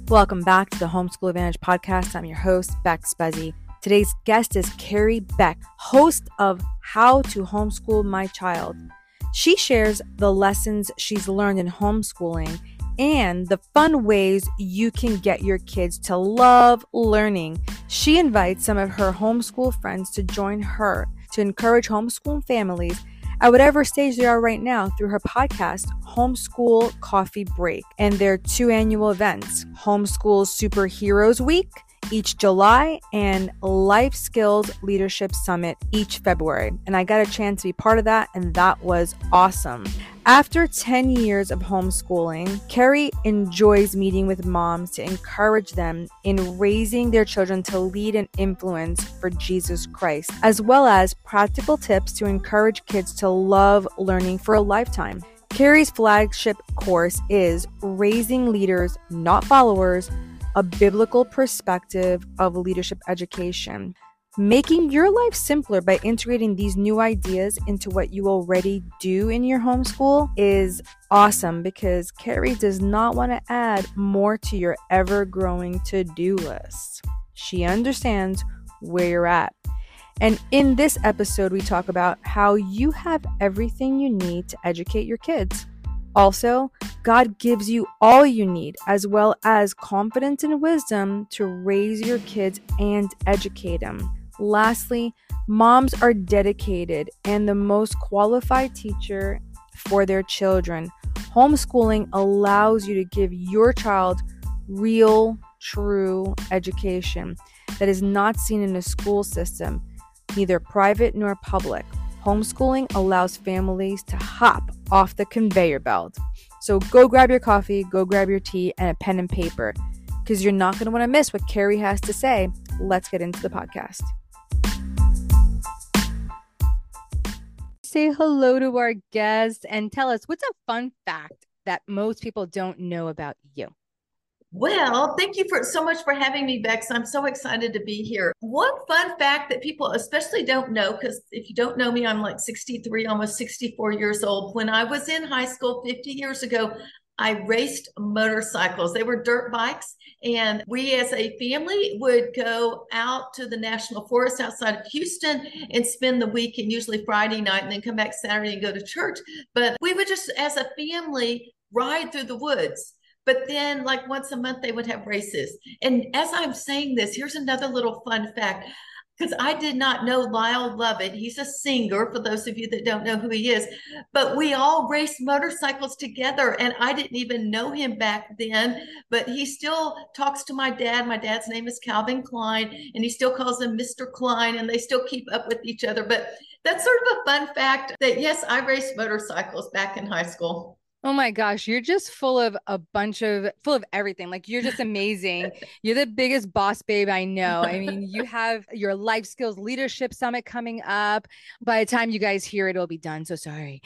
Welcome back to the Homeschool Advantage podcast. I'm your host, Beck Spezzi. Today's guest is Carrie Beck, host of How to Homeschool My Child. She shares the lessons she's learned in homeschooling and the fun ways you can get your kids to love learning. She invites some of her homeschool friends to join her to encourage homeschool families at whatever stage they are right now through her podcast, Homeschool Coffee Break, and their 2 annual events, Homeschool Superheroes Week each July and Life Skills Leadership Summit each February. And I got a chance to be part of that, and that was awesome. After 10 years of homeschooling, Carrie enjoys meeting with moms to encourage them in raising their children to lead and influence for Jesus Christ, as well as practical tips to encourage kids to love learning for a lifetime. Carrie's flagship course is Raising Leaders, Not Followers, a biblical perspective of leadership education. Making your life simpler by integrating these new ideas into what you already do in your homeschool is awesome, because Carrie does not want to add more to your ever-growing to-do list. She understands where you're at. And in this episode, we talk about how you have everything you need to educate your kids. Also, God gives you all you need, as well as confidence and wisdom to raise your kids and educate them. Lastly, moms are dedicated and the most qualified teacher for their children. Homeschooling allows you to give your child real, true education that is not seen in a school system, neither private nor public. Homeschooling allows families to hop off the conveyor belt. So go grab your coffee, go grab your tea, and a pen and paper, because you're not going to want to miss what Carrie has to say. Let's get into the podcast. Say hello to our guest and tell us, what's a fun fact that most people don't know about you? Well, thank you so much for having me, Bex. I'm so excited to be here. One fun fact that people especially don't know, because if you don't know me, I'm like 63, almost 64 years old. When I was in high school 50 years ago, I raced motorcycles. They were dirt bikes. And we as a family would go out to the National Forest outside of Houston and spend the weekend, usually Friday night, and then come back Saturday and go to church. But we would just, as a family, ride through the woods. But then, like once a month, they would have races. And as I'm saying this, here's another little fun fact, because I did not know Lyle Lovett. He's a singer, for those of you that don't know who he is. But we all raced motorcycles together, and I didn't even know him back then. But he still talks to my dad. My dad's name is Calvin Klein, and he still calls him Mr. Klein, and they still keep up with each other. But that's sort of a fun fact that, yes, I raced motorcycles back in high school. Oh my gosh, you're just full of everything. Like, you're just amazing. You're the biggest boss babe I know. I mean, you have your Life Skills Leadership Summit coming up. By the time you guys hear it, it'll be done. So sorry.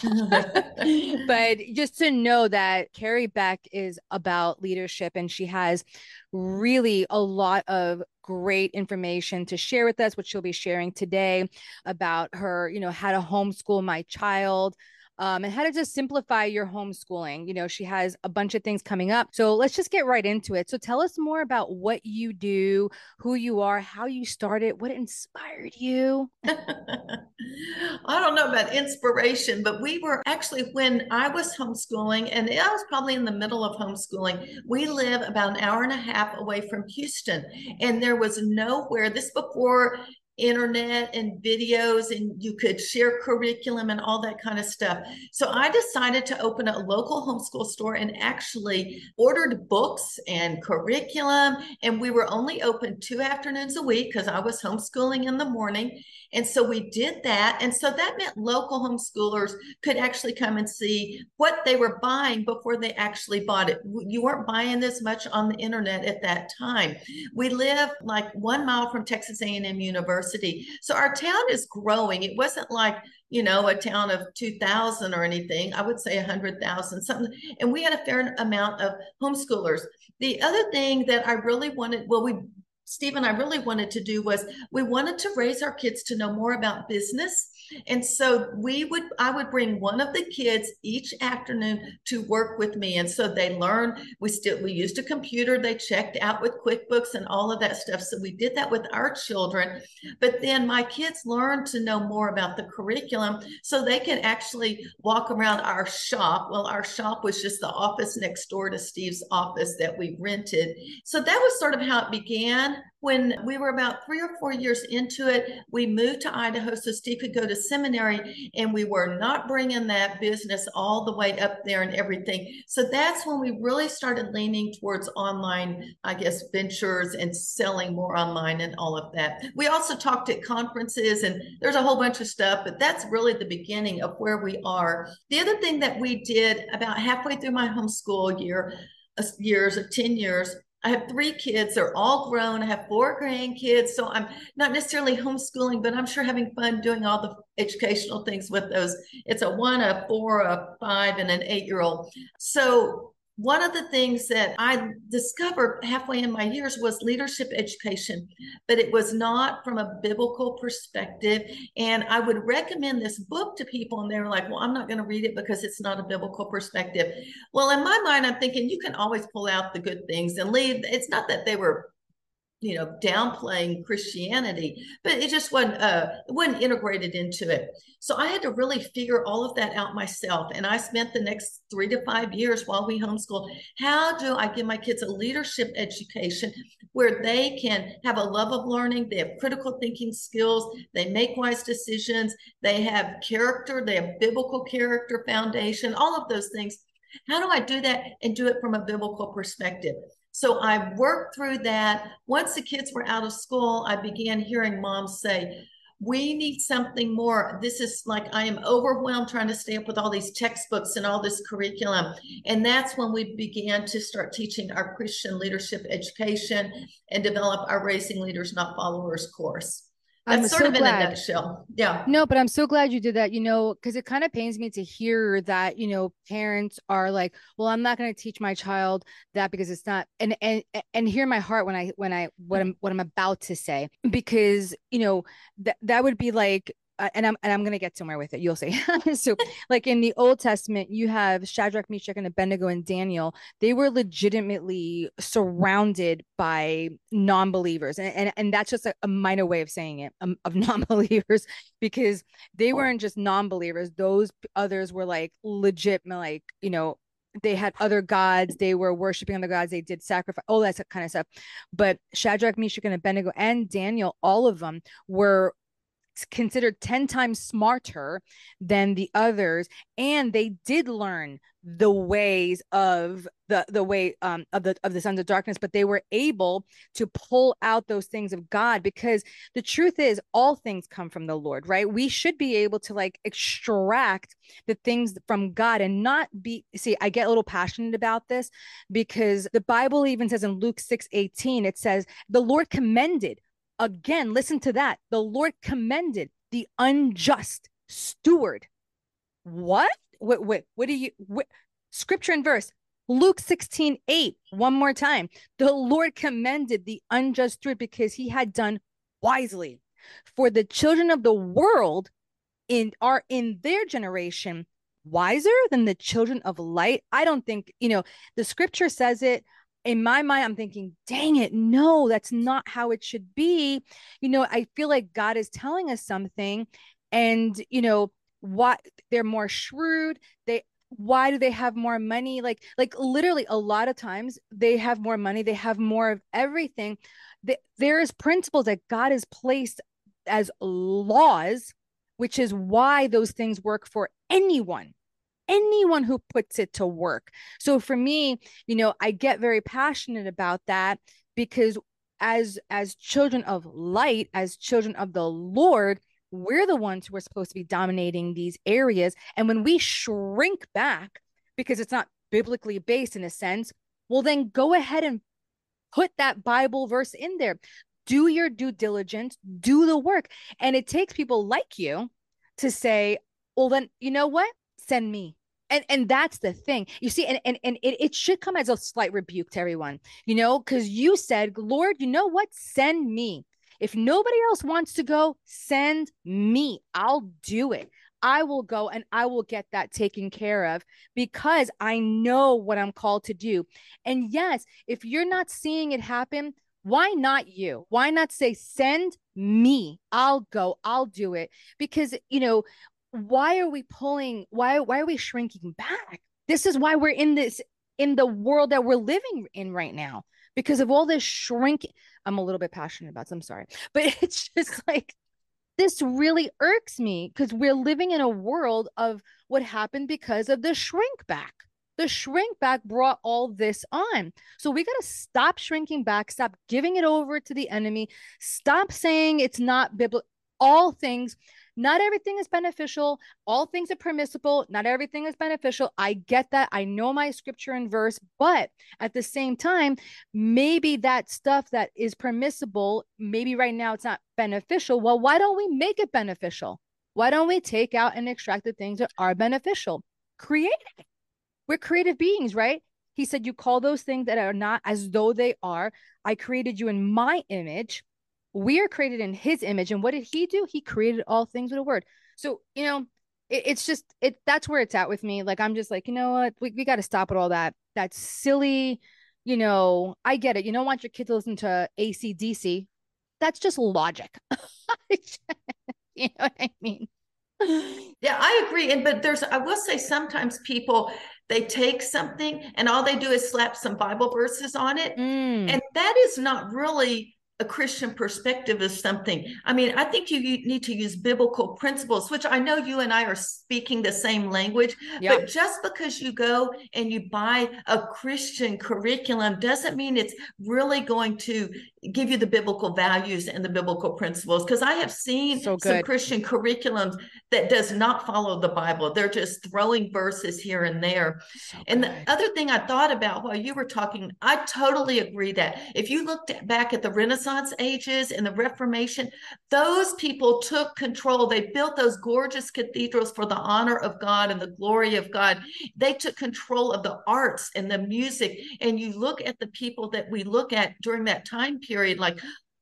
But just to know that Carrie Beck is about leadership, and she has really a lot of great information to share with us, which she'll be sharing today about her, how to homeschool my child. And how to just simplify your homeschooling. She has a bunch of things coming up. So let's just get right into it. So tell us more about what you do, who you are, how you started, what inspired you. I don't know about inspiration, but we were actually, when I was homeschooling, and I was probably in the middle of homeschooling, we live about an hour and a half away from Houston. And there was nowhere, this before internet and videos, and you could share curriculum and all that kind of stuff. So I decided to open a local homeschool store and actually ordered books and curriculum. And we were only open 2 afternoons a week because I was homeschooling in the morning. And so we did that. And so that meant local homeschoolers could actually come and see what they were buying before they actually bought it. You weren't buying this much on the internet at that time. We live like 1 mile from Texas A&M University. So our town is growing. It wasn't like, a town of 2,000 or anything. I would say 100,000 something. And we had a fair amount of homeschoolers. The other thing that I really wanted, well, we Steve and I really wanted to do was we wanted to raise our kids to know more about business. And so I would bring one of the kids each afternoon to work with me. And so they learned, we used a computer, they checked out with QuickBooks and all of that stuff. So we did that with our children. But then my kids learned to know more about the curriculum so they can actually walk around our shop. Well, our shop was just the office next door to Steve's office that we rented. So that was sort of how it began. When we were about 3 or 4 years into it, we moved to Idaho so Steve could go to seminary, and we were not bringing that business all the way up there and everything. So that's when we really started leaning towards online, I guess, ventures and selling more online and all of that. We also talked at conferences, and there's a whole bunch of stuff, but that's really the beginning of where we are. The other thing that we did about halfway through my homeschool years of 10 years, I have 3 kids. They're all grown. I have 4 grandkids. So I'm not necessarily homeschooling, but I'm sure having fun doing all the educational things with those. It's a 1, a 4, a 5, and an 8-year-old. So one of the things that I discovered halfway in my years was leadership education, but it was not from a biblical perspective. And I would recommend this book to people, and they were like, well, I'm not going to read it because it's not a biblical perspective. Well, in my mind, I'm thinking you can always pull out the good things and leave. It's not that they were downplaying Christianity, but it just wasn't integrated into it. So I had to really figure all of that out myself. And I spent the next 3 to 5 years while we homeschooled. How do I give my kids a leadership education where they can have a love of learning? They have critical thinking skills. They make wise decisions. They have character. They have biblical character foundation, all of those things. How do I do that and do it from a biblical perspective? So I worked through that. Once the kids were out of school, I began hearing moms say, we need something more. This is like, I am overwhelmed trying to stay up with all these textbooks and all this curriculum. And that's when we began to start teaching our Christian leadership education and develop our Raising Leaders Not Followers course. That's sort of in a nutshell. Yeah. No, but I'm so glad you did that, because it kind of pains me to hear that, parents are like, well, I'm not going to teach my child that because it's not, and hear my heart what I'm about to say, because, that would be like, and I'm going to get somewhere with it. You'll see. So like in the Old Testament, you have Shadrach, Meshach, and Abednego and Daniel. They were legitimately surrounded by non-believers. And that's just a minor way of saying it, of non-believers, because they weren't just non-believers. Those others were like legit, like, they had other gods. They were worshiping other gods. They did sacrifice, all that kind of stuff. But Shadrach, Meshach, and Abednego and Daniel, all of them were considered 10 times smarter than the others, and they did learn the ways of the way of the sons of darkness, but they were able to pull out those things of God, because the truth is all things come from the Lord, right? We should be able to like extract the things from God and not be, see, I get a little passionate about this because the Bible even says in Luke 6:18, it says the Lord commended. Again, listen to that. The Lord commended the unjust steward. What? What do you, scripture and verse, Luke 16:8, one more time. The Lord commended the unjust steward because he had done wisely. For the children of the world are in their generation wiser than the children of light. I don't think, the scripture says it. In my mind, I'm thinking, dang it, no, that's not how it should be. I feel like God is telling us something, and, what they're more shrewd. Why do they have more money? Like literally a lot of times they have more money. They have more of everything. There is principles that God has placed as laws, which is why those things work for anyone who puts it to work. So for me, I get very passionate about that because as children of light, as children of the Lord, we're the ones who are supposed to be dominating these areas. And when we shrink back because it's not biblically based in a sense, well, then go ahead and put that Bible verse in there. Do your due diligence, do the work. And it takes people like you to say, well, then, you know what? Send me. And that's the thing. You see, and it should come as a slight rebuke to everyone, because you said, Lord, you know what? Send me. If nobody else wants to go, send me. I'll do it. I will go and I will get that taken care of because I know what I'm called to do. And yes, if you're not seeing it happen, why not you? Why not say, send me? I'll go, I'll do it. Because, why are we why are we shrinking back? This is why we're in the world that we're living in right now, because of all this shrinking. I'm a little bit passionate about this, I'm sorry, but it's just like, this really irks me because we're living in a world of what happened because of the shrink back. The shrink back brought all this on. So we got to stop shrinking back, stop giving it over to the enemy, stop saying it's not biblical. All things, not everything is beneficial. All things are permissible. Not everything is beneficial. I get that. I know my scripture and verse, but at the same time, maybe that stuff that is permissible, maybe right now it's not beneficial. Well, why don't we make it beneficial? Why don't we take out and extract the things that are beneficial? Create it. We're creative beings, right? He said, you call those things that are not as though they are. I created you in my image. We are created in his image. And what did he do? He created all things with a word. So, it's just, that's where it's at with me. Like, I'm just like, you know what? We got to stop with all that. That's silly. I get it. You don't want your kid to listen to AC/DC. That's just logic. You know what I mean? Yeah, I agree. But I will say sometimes people, they take something and all they do is slap some Bible verses on it. And that is not really a Christian perspective of something. I mean, I think you need to use biblical principles, which I know you and I are speaking the same language, Yep. but just because you go and you buy a Christian curriculum doesn't mean it's really going to give you the biblical values and the biblical principles. Because I have seen some Christian curriculums that does not follow the Bible. They're just throwing verses here and there. And the other thing I thought about while you were talking, I totally agree that if you looked back at the Renaissance ages and the Reformation, those people took control. They built those gorgeous cathedrals for the honor of God and the glory of God. They took control of the arts and the music. And you look at the people that we look at during that time period, like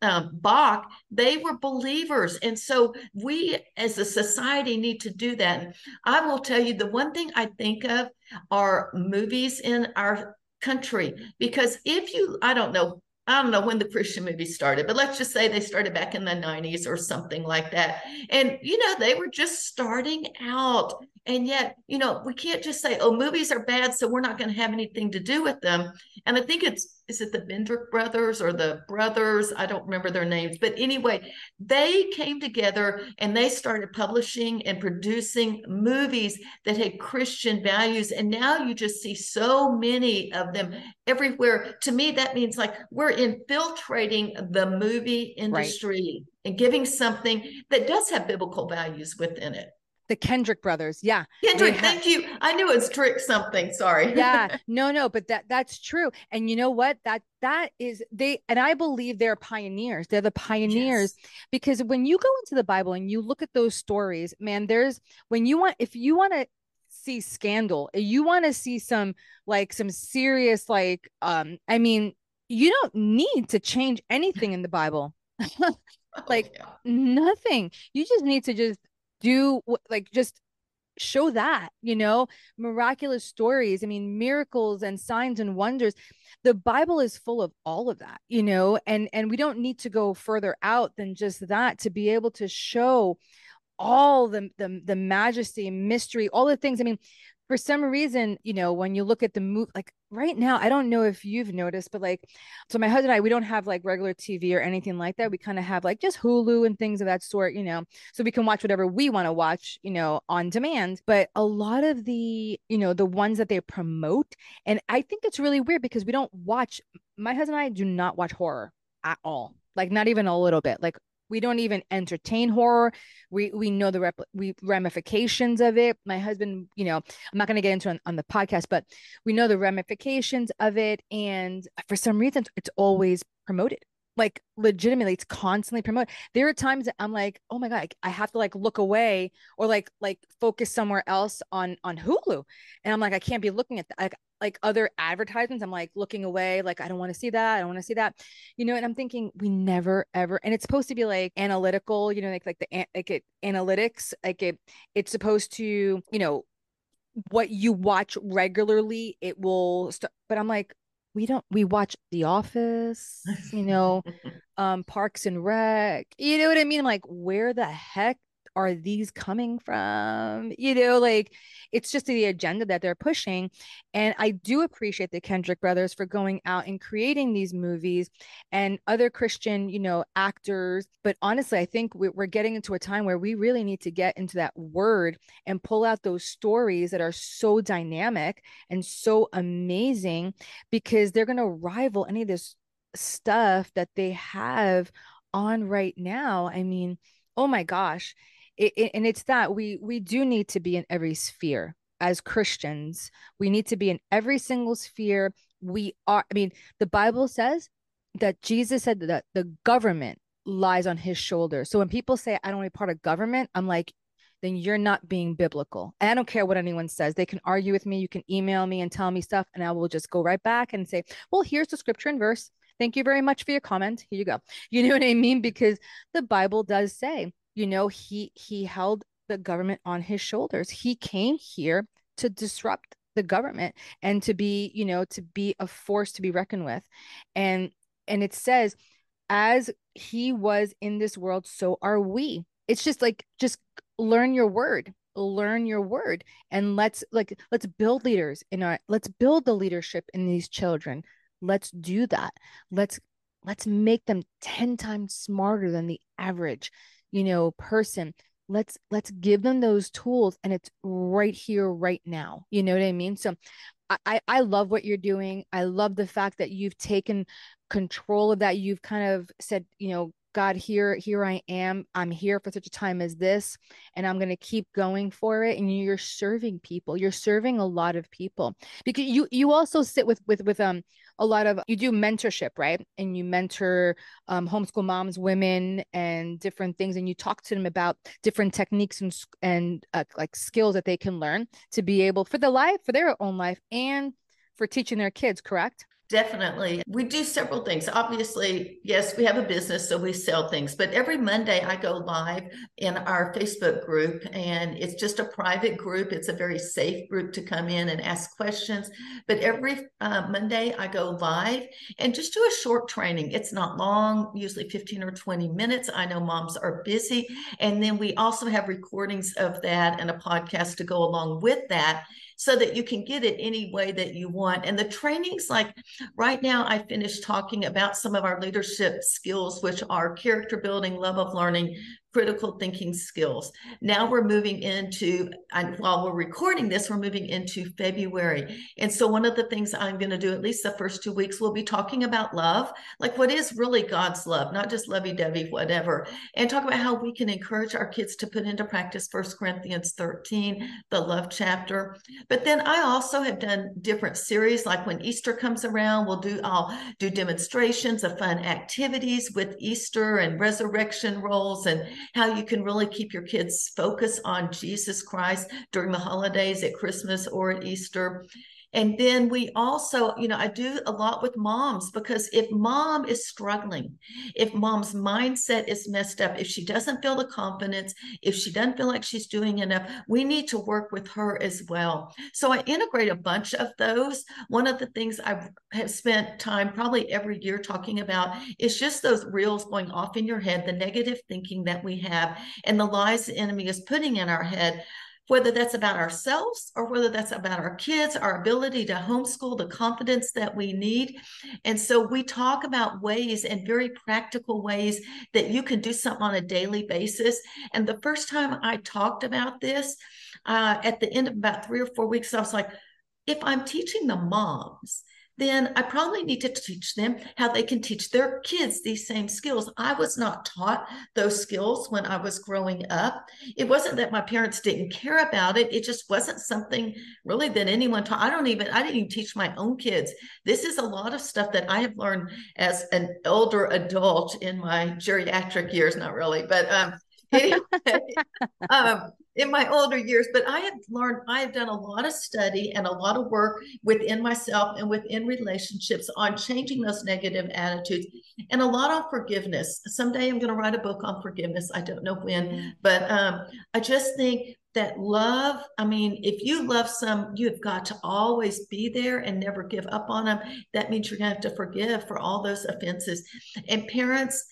Bach, they were believers. And so we as a society need to do that. And I will tell you, the one thing I think of are movies in our country, because I don't know when the Christian movies started, but let's just say they started back in the 90s or something like that. And, they were just starting out. And yet, we can't just say, oh, movies are bad, so we're not going to have anything to do with them. And I think is it the Bendrick brothers or the brothers? I don't remember their names. But anyway, they came together and they started publishing and producing movies that had Christian values. And now you just see so many of them everywhere. To me, that means like we're infiltrating the movie industry and giving something that does have biblical values within it. The Kendrick brothers. Yeah. Kendrick, thank you. I knew it's Trick something. Sorry. Yeah. No, but that's true. And you know what? That is and I believe they're pioneers. They're the pioneers. Yes. Because when you go into the Bible and you look at those stories, man, if you want to see scandal, you want to see some serious, I mean, you don't need to change anything in the Bible. Nothing. You just need to just do just show that, miraculous stories. I mean, miracles and signs and wonders. The Bible is full of all of that, and we don't need to go further out than just that to be able to show all the majesty and mystery, all the things. I mean, for some reason, when you look at the movie, right now, I don't know if you've noticed, but so my husband and I, we don't have regular TV or anything like that. We kind of have just Hulu and things of that sort, so we can watch whatever we want to watch, on demand. But a lot of the ones that they promote, and I think it's really weird because my husband and I do not watch horror at all. Not even a little bit. We don't even entertain horror. We know the ramifications of it. My husband, I'm not going to get into it on the podcast, but we know the ramifications of it. And for some reason, it's always promoted. like legitimately it's constantly promoted. There are times that I'm like, oh my God, I have to like look away or like focus somewhere else on Hulu. And I'm like, I can't be looking at that. Like other advertisements, I'm like looking away, like I don't want to see that. I don't want to see that. And I'm thinking we never ever, and it's supposed to be like analytical, like analytics, it's supposed to, what you watch regularly, it will start. But I'm like, we watch The Office, Parks and Rec. You know what I mean? I'm like, where the heck are these coming from? Like it's just the agenda that they're pushing. And I do appreciate the Kendrick brothers for going out and creating these movies and other Christian, actors. But honestly, I think we're getting into a time where we really need to get into that word and pull out those stories that are so dynamic and so amazing because they're going to rival any of this stuff that they have on right now. I mean, oh my gosh. And it's that we do need to be in every sphere as Christians. We need to be in every single sphere. I mean, the Bible says that Jesus said that the government lies on his shoulders. So when people say, I don't want to be part of government, I'm like, then you're not being biblical. And I don't care what anyone says. They can argue with me. You can email me and tell me stuff, and I will just go right back and say, well, here's the scripture and verse. Thank you very much for your comment. Here you go. You know what I mean? Because the Bible does say, he held the government on his shoulders. He came here to disrupt the government and to be, to be a force to be reckoned with. And it says, as he was in this world, so are we. It's just learn your word, and let's build leaders let's build the leadership in these children. Let's do that. Let's make them 10 times smarter than the average person. Let's give them those tools, and it's right here right now. You know what I mean? So I love what you're doing. I love the fact that you've taken control of that. You've kind of said, God, here I am. I'm here for such a time as this, and I'm going to keep going for it. And you're serving people. You're serving a lot of people because you also sit with a lot of, you do mentorship, right? And you mentor homeschool moms, women, and different things, and you talk to them about different techniques and like skills that they can learn to be able for their own life and for teaching their kids, correct? Definitely. We do several things. Obviously, yes, we have a business, so we sell things. But every Monday, I go live in our Facebook group, and it's just a private group. It's a very safe group to come in and ask questions. But every Monday, I go live and just do a short training. It's not long, usually 15 or 20 minutes. I know moms are busy. And then we also have recordings of that and a podcast to go along with that, so that you can get it any way that you want. And the trainings, like right now, I finished talking about some of our leadership skills, which are character building, love of learning, critical thinking skills. Now we're moving into, and while we're recording this, we're moving into February. And so one of the things I'm going to do, at least the first 2 weeks, we'll be talking about love, like what is really God's love, not just lovey-dovey, whatever, and talk about how we can encourage our kids to put into practice 1 Corinthians 13, the love chapter. But then I also have done different series, like when Easter comes around, I'll do demonstrations of fun activities with Easter and resurrection roles, and how you can really keep your kids focused on Jesus Christ during the holidays at Christmas or at Easter. And then we also, I do a lot with moms, because if mom is struggling, if mom's mindset is messed up, if she doesn't feel the confidence, if she doesn't feel like she's doing enough, we need to work with her as well. So I integrate a bunch of those. One of the things I have spent time probably every year talking about is just those reels going off in your head, the negative thinking that we have, and the lies the enemy is putting in our head, whether that's about ourselves or whether that's about our kids, our ability to homeschool, the confidence that we need. And so we talk about ways, and very practical ways, that you can do something on a daily basis. And the first time I talked about this, at the end of about 3 or 4 weeks, I was like, if I'm teaching the moms then I probably need to teach them how they can teach their kids these same skills. I was not taught those skills when I was growing up. It wasn't that my parents didn't care about it. It just wasn't something really that anyone taught. I didn't even teach my own kids. This is a lot of stuff that I have learned as an older adult in my geriatric years, not really, but anyway, in my older years, but I have done a lot of study and a lot of work within myself and within relationships on changing those negative attitudes and a lot on forgiveness. Someday I'm going to write a book on forgiveness. I don't know when, but I just think that love, I mean, if you love you've got to always be there and never give up on them. That means you're going to have to forgive for all those offenses. And parents,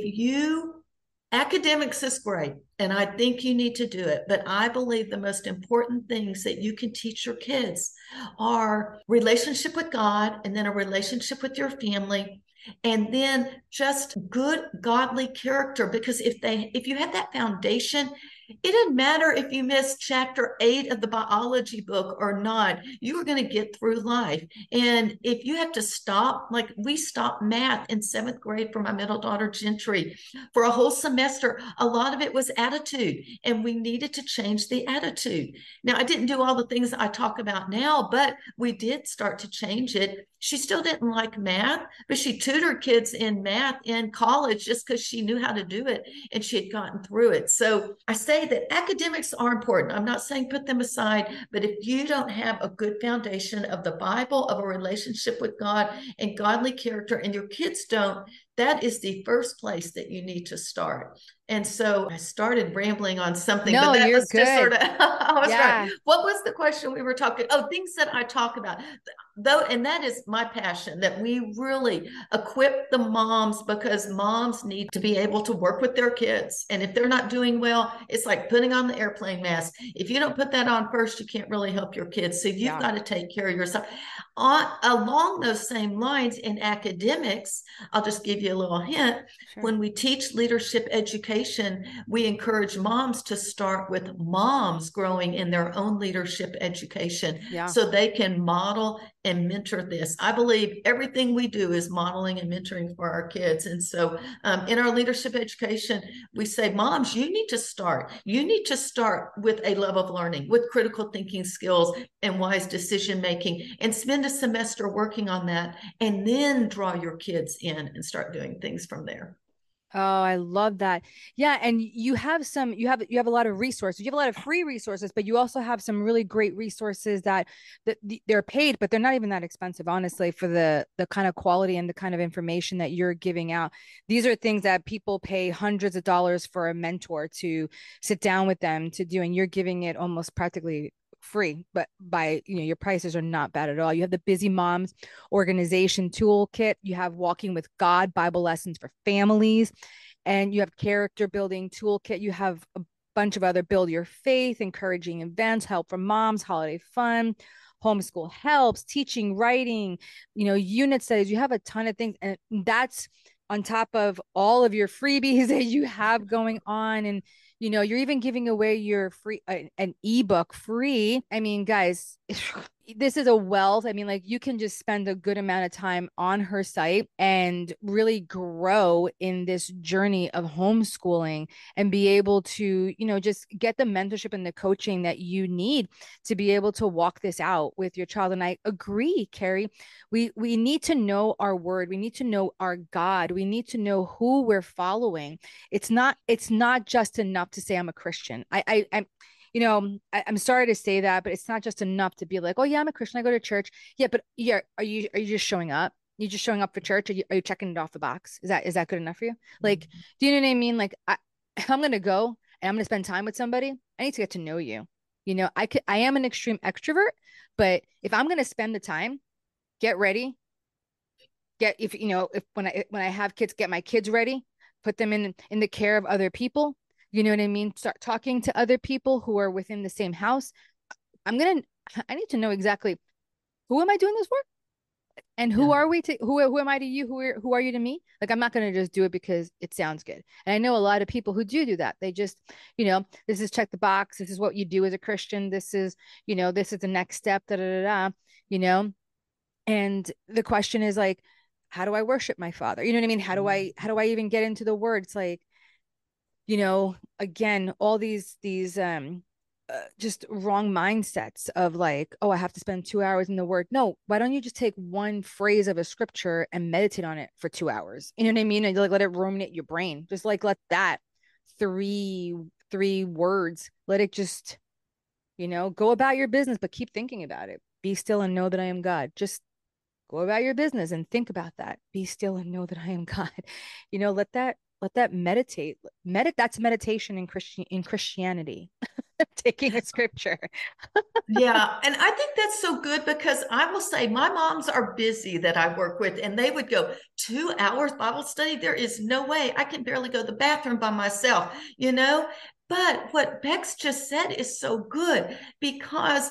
academics is great, and I think you need to do it. But I believe the most important things that you can teach your kids are relationship with God, and then a relationship with your family, and then just good godly character. Because if you have that foundation, it doesn't matter if you missed chapter 8 of the biology book or not, you are going to get through life. And if you have to stop, like we stopped math in 7th grade for my middle daughter, Gentry, for a whole semester, a lot of it was attitude, and we needed to change the attitude. Now, I didn't do all the things I talk about now, but we did start to change it. She still didn't like math, but she tutored kids in math in college just because she knew how to do it and she had gotten through it. So I say that academics are important. I'm not saying put them aside, but if you don't have a good foundation of the Bible, of a relationship with God and godly character, and your kids don't, that is the first place that you need to start. And so I started rambling on something, no, but that you're was good. just sort of, I was Yeah. right. What was the question we were talking? Oh, things that I talk about. Though, and that is my passion, that we really equip the moms, because moms need to be able to work with their kids. And if they're not doing well, it's like putting on the airplane mask. If you don't put that on first, you can't really help your kids. So you've got to take care of yourself. Along those same lines, in academics, I'll just give you a little hint. Sure. When we teach leadership education, we encourage moms to start with moms growing in their own leadership education, so they can model and mentor this. I believe everything we do is modeling and mentoring for our kids. And so in our leadership education, we say, moms, you need to start. You need to start with a love of learning, with critical thinking skills and wise decision making, and spend a semester working on that, and then draw your kids in and start doing things from there. Oh, I love that. Yeah. And you have a lot of resources. You have a lot of free resources, but you also have some really great resources that they're paid, but they're not even that expensive, honestly, for the kind of quality and the kind of information that you're giving out. These are things that people pay hundreds of dollars for a mentor to sit down with them to do, and you're giving it almost practically free, but your prices are not bad at all. You have the Busy Moms Organization Toolkit. You have Walking with God Bible lessons for families, and you have Character Building Toolkit. You have a bunch of other Build Your Faith, encouraging events, help for moms, holiday fun, homeschool helps, teaching, writing, unit studies. You have a ton of things, and that's on top of all of your freebies that you have going on. And you're even giving away your free an ebook free. I mean, guys, this is a wealth. I mean, like, you can just spend a good amount of time on her site and really grow in this journey of homeschooling and be able to, just get the mentorship and the coaching that you need to be able to walk this out with your child. And I agree, Carrie, we need to know our word. We need to know our God. We need to know who we're following. It's not just enough to say I'm a Christian. I'm sorry to say that, but it's not just enough to be like, oh yeah, I'm a Christian, I go to church. Yeah, but yeah, are you just showing up? You just showing up for church? Are you checking it off the box? Is that good enough for you? Like, do you know what I mean? Like, if I'm gonna go and I'm gonna spend time with somebody, I need to get to know you. I am an extreme extrovert, but if I'm gonna spend the time, get ready. If when I have kids, get my kids ready, put them in the care of other people. You know what I mean? Start talking to other people who are within the same house. I need to know exactly, who am I doing this for? And who are we to, who am I to you? Who are you to me? Like, I'm not going to just do it because it sounds good. And I know a lot of people who do that. They just, this is check the box. This is what you do as a Christian. This is the next step, da, da, da, da, And the question is like, how do I worship my father? You know what I mean? How do I even get into the word? It's like, again, all these just wrong mindsets of like, oh, I have to spend 2 hours in the word. No, why don't you just take one phrase of a scripture and meditate on it for 2 hours? You know what I mean? And like let it ruminate your brain. Just like let that three words, let it just, go about your business, but keep thinking about it. Be still and know that I am God. Just go about your business and think about that. Be still and know that I am God. Let that meditate. That's meditation in Christianity. Taking a scripture. Yeah, and I think that's so good because I will say my moms are busy that I work with, and they would go 2 hours Bible study. There is no way I can barely go to the bathroom by myself, you know? But what Bex just said is so good because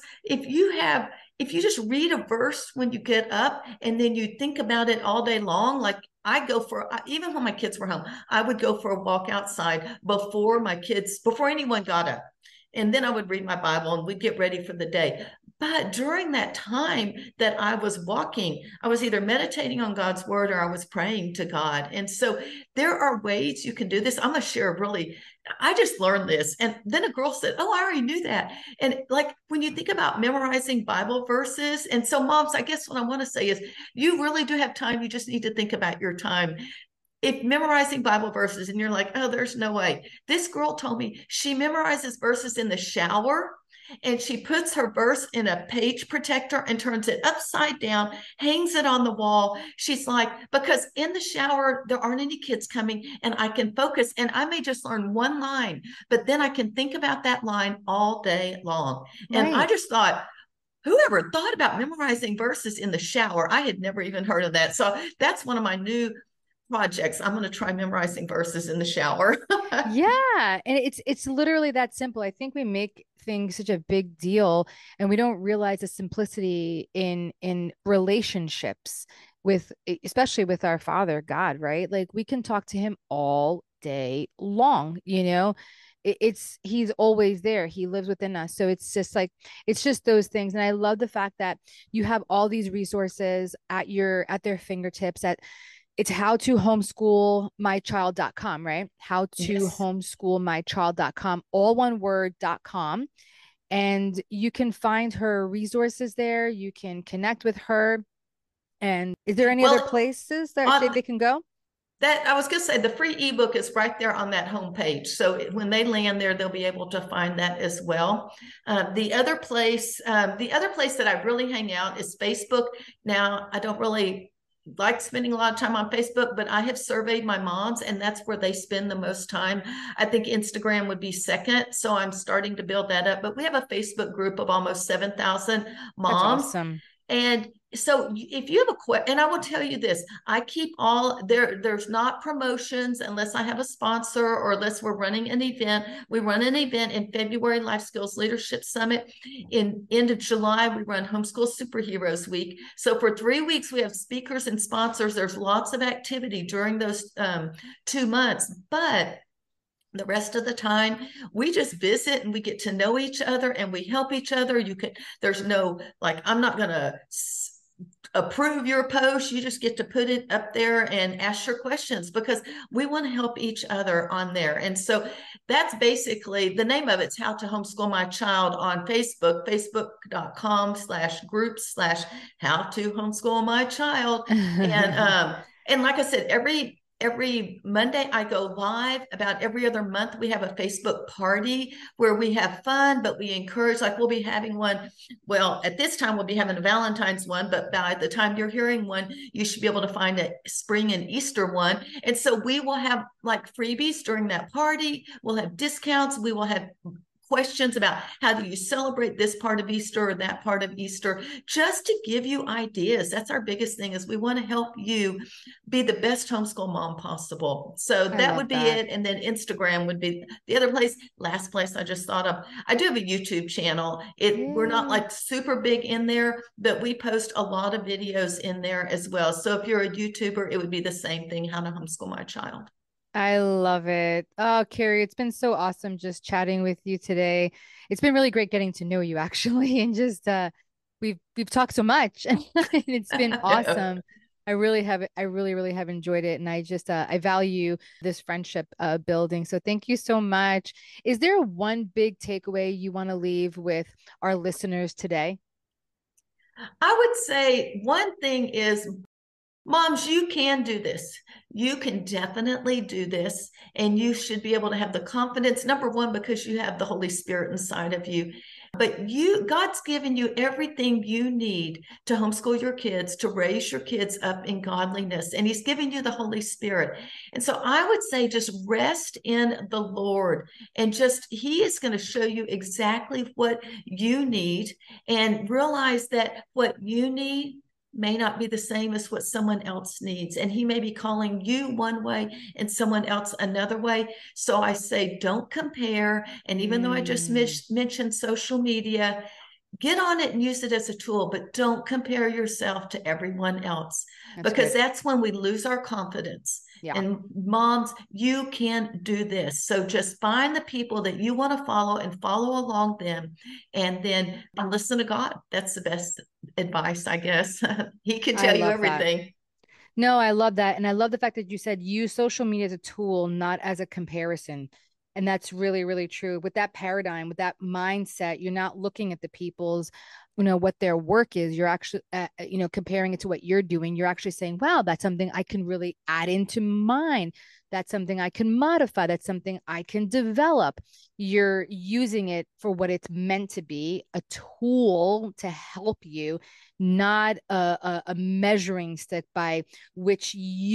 if you just read a verse when you get up and then you think about it all day long, like even when my kids were home, I would go for a walk outside before anyone got up. And then I would read my Bible and we'd get ready for the day. But during that time that I was walking, I was either meditating on God's word or I was praying to God. And so there are ways you can do this. I'm going to share I just learned this. And then a girl said, oh, I already knew that. And like when you think about memorizing Bible verses, and so moms, I guess what I want to say is you really do have time. You just need to think about your time if memorizing Bible verses and you're like, oh, there's no way. This girl told me she memorizes verses in the shower and she puts her verse in a page protector and turns it upside down, hangs it on the wall. She's like, because in the shower, there aren't any kids coming and I can focus and I may just learn one line, but then I can think about that line all day long. And I Right. just thought, whoever thought about memorizing verses in the shower? I had never even heard of that. So that's one of my new projects. I'm going to try memorizing verses in the shower. Yeah. And it's literally that simple. I think we make things such a big deal and we don't realize the simplicity in relationships with especially with our Father God, right? Like we can talk to him all day long, it's he's always there. He lives within us. So it's just those things. And I love the fact that you have all these resources at their fingertips at it's how to homeschool mychild.com, right? How to Yes. homeschool mychild.com, all one word.com. And you can find her resources there. You can connect with her. And is there any other Well, places that they on can go? that, I was going to say the free ebook is right there on that homepage. So when they land there, they'll be able to find that as well. The other place that I really hang out is Facebook. Now, I don't really like spending a lot of time on Facebook, but I have surveyed my moms, and that's where they spend the most time. I think Instagram would be second, so I'm starting to build that up. But we have a Facebook group of almost 7,000 That's moms, awesome. and so if you have a question, and I will tell you this, I keep all there's not promotions unless I have a sponsor or unless we're running an event. We run an event in February, Life Skills Leadership Summit. In end of July, we run Homeschool Superheroes Week. So for 3 weeks, we have speakers and sponsors. There's lots of activity during those 2 months, but the rest of the time we just visit and we get to know each other and we help each other. There's no, like, I'm not going to approve your post. You just get to put it up there and ask your questions because we want to help each other on there. And so that's basically the name of it's How to Homeschool My Child on Facebook, facebook.com/groups/how to homeschool my child. And like I said, every Monday I go live. About every other month we have a Facebook party where we have fun, but we encourage, like we'll be having one. Well, at this time we'll be having a Valentine's one, but by the time you're hearing one, you should be able to find a spring and Easter one. And so we will have like freebies during that party. We'll have discounts. We will have questions about how do you celebrate this part of Easter or that part of Easter, just to give you ideas. That's our biggest thing, is we want to help you be the best homeschool mom possible. So I that love would be that. it. And then Instagram would be the other place. Last place I just thought of. I do have a YouTube channel. We're not Yay. like super big in there, but we post a lot of videos in there as well. So if you're a YouTuber, it would be the same thing, how to homeschool my child. I love it. Oh, Carrie, it's been so awesome just chatting with you today. It's been really great getting to know you actually and just we've talked so much. It's been I know. awesome. I really have enjoyed it. And I just, I value this friendship building. So thank you so much. Is there one big takeaway you want to leave with our listeners today? I would say one thing is, moms, you can do this. You can definitely do this. And you should be able to have the confidence, number one, because you have the Holy Spirit inside of you. But God's given you everything you need to homeschool your kids, to raise your kids up in godliness. And He's given you the Holy Spirit. And so I would say just rest in the Lord, and just He is going to show you exactly what you need, and realize that what you need may not be the same as what someone else needs. And He may be calling you one way and someone else another way. So I say, don't compare. And even though I just Mm, mentioned social media, get on it and use it as a tool, but don't compare yourself to everyone else, that's because good. that's when we lose our confidence. Yeah, And moms, you can do this. So just find the people that you want to follow and follow along them, and then listen to God. That's the best advice, I guess. He can I tell you love that. everything. No, I love that. And I love the fact that you said use social media as a tool, not as a comparison. And that's really, really true. With that paradigm, with that mindset, you're not looking at the people's, what their work is. You're actually, comparing it to what you're doing. You're actually saying, wow, that's something I can really add into mine. That's something I can modify. That's something I can develop. You're using it for what it's meant to be, a tool to help you, not a measuring stick by which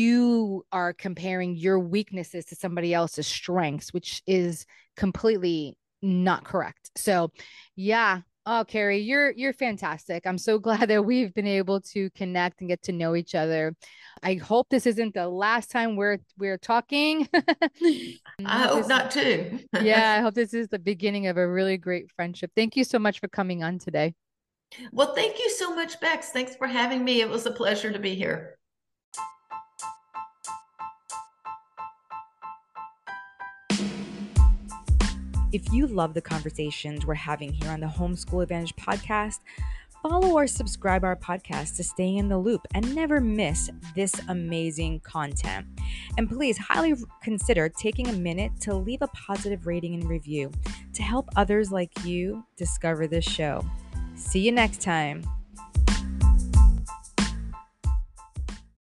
you are comparing your weaknesses to somebody else's strengths, which is completely not correct. So, yeah. Oh, Carrie, you're fantastic. I'm so glad that we've been able to connect and get to know each other. I hope this isn't the last time we're talking. I I hope hope this is not too. yeah, I hope this is the beginning of a really great friendship. Thank you so much for coming on today. Well, thank you so much, Bex. Thanks for having me. It was a pleasure to be here. If you love the conversations we're having here on the Homeschool Advantage podcast, follow or subscribe our podcast to stay in the loop and never miss this amazing content. And please highly consider taking a minute to leave a positive rating and review to help others like you discover this show. See you next time.